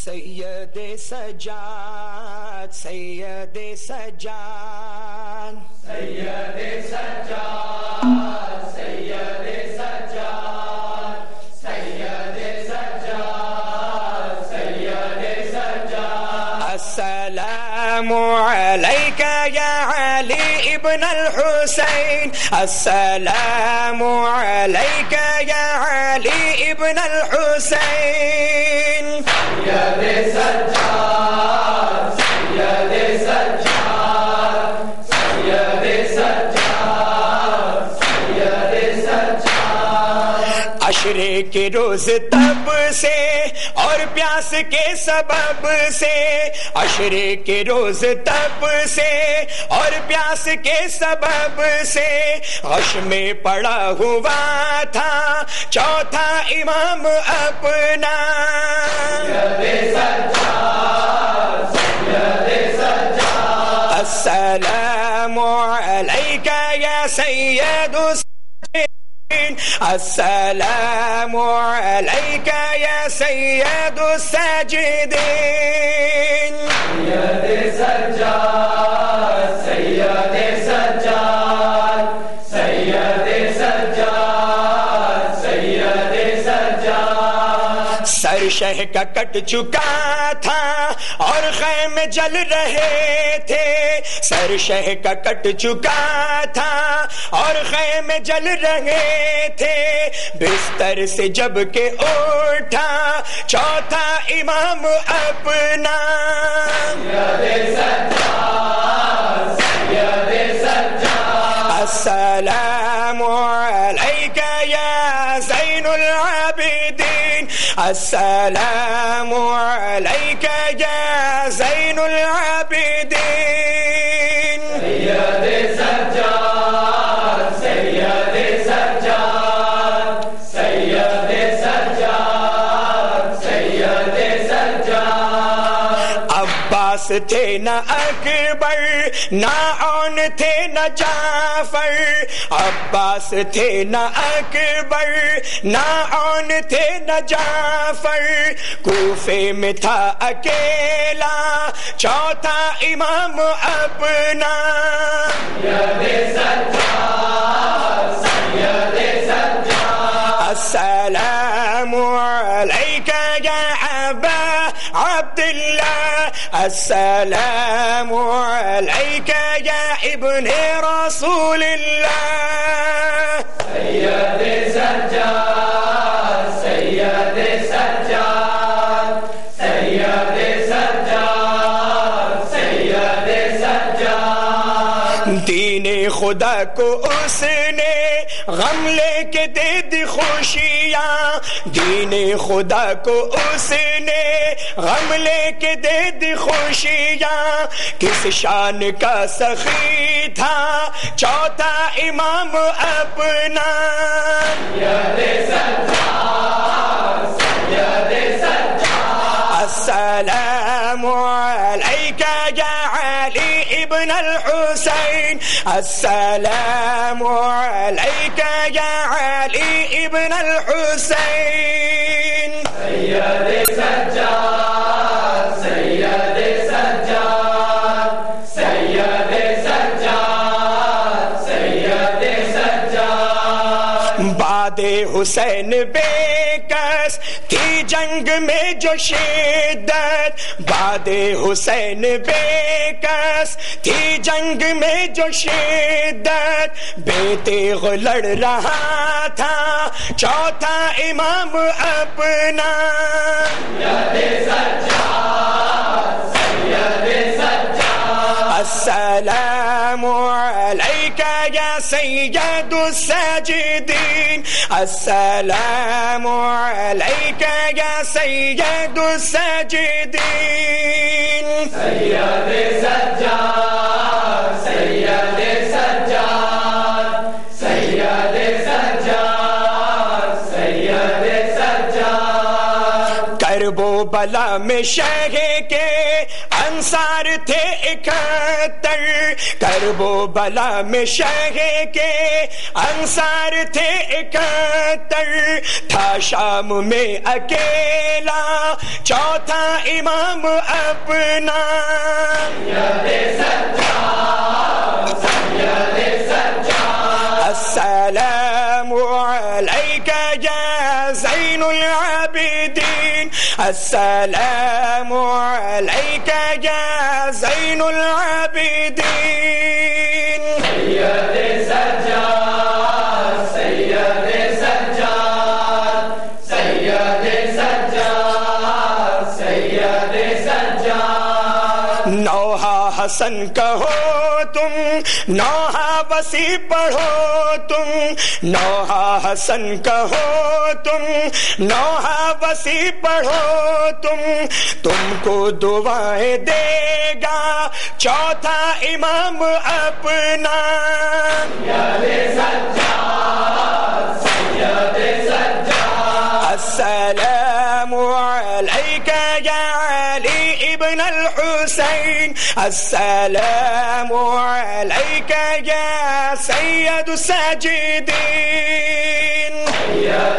سید سجاد سید سجاد سید سجاد سید سجاد سید سجاد سید سجاد السلام علیک یا علی ابن الحسین السلام علیک یا علی ابن الحسین سید سجاد سید سجاد سید سجاد سید سجاد عشرے کے روز تب سے اور پیاس کے سبب سے عشرے کے روز تب سے اور پیاس کے سبب سے غش میں پڑا ہوا تھا چوتھا امام اپنا السلام علیک یا سید الساجدین السلام علیک یا سید الساجدین سید سجاد سید سجاد سید سجاد سید سجاد سر شہ کا کٹ چکا تھا اور خیمے جل رہے تھے سر شہ کا کٹ چکا تھا اور خیمے جل رہے تھے بستر سے جب کہ اٹھا چوتھا امام اپنا سید سجاد سید سجاد السلام علیک یا زین العابدین السلام علیک یا زین العابدین سید سجاد سید سجاد سید سجاد سید سجاد عباس تھے نہ اکبر نہ اون تھے نہ جعفر عباس تھے نہ اکبر نہ اون تھے نہ جعفر کوفے میں تھا اکیلا چوتھا امام اپنا سید سجاد سید سجاد السلام علیک یا ابا عبداللہ السلام علیک یا ابن رسول اللہ سید سجاد سید سجاد سید سجاد سید سجاد دین خدا کو اس نے غم لے کے دے دی خوشیاں دین خدا کو اس نے غم لے کے دے دی خوشیاں کس شان کا سخی تھا چوتھا امام اپنا سید سجاد سید سجاد السلام علیک یا علی ابن الحسین السلام علیک یا علی ابن الحسین سید سجاد سید سجاد سید سجاد سید سجاد بعد حسین بےکس تھی جنگ میں جو شدت بعد حسین بےکس تھی جنگ میں جو شدت بے تیغ لڑ رہا تھا چوتھا امام اپنا سید سجاد سید سجاد السلام علیک یا سید الساجدین السلام علیک یا سید الساجدین سید سجاد سید سجاد سید سجاد سید سجاد کرب و بلا میں شہ کے انصار تھے 71 کرب و بلا میں شہ کے انصار تھے 71 تھا شام میں اکیلا چوتھا امام اپنا السلام علیک یا زین العابدین السلام علیک یا زین العابدین سید سجاد سید سجاد سید سجاد سید سجاد نوحہ حسن کہو تم نوحہ وسیع پڑھو تم نوحہ حسن کہو تم نوحہ وسیع پڑھو تم کو دعائیں دے گا چوتھا امام اپنا السلام علیک یا علی ابن الحسین السلام علیک یا سید الساجدین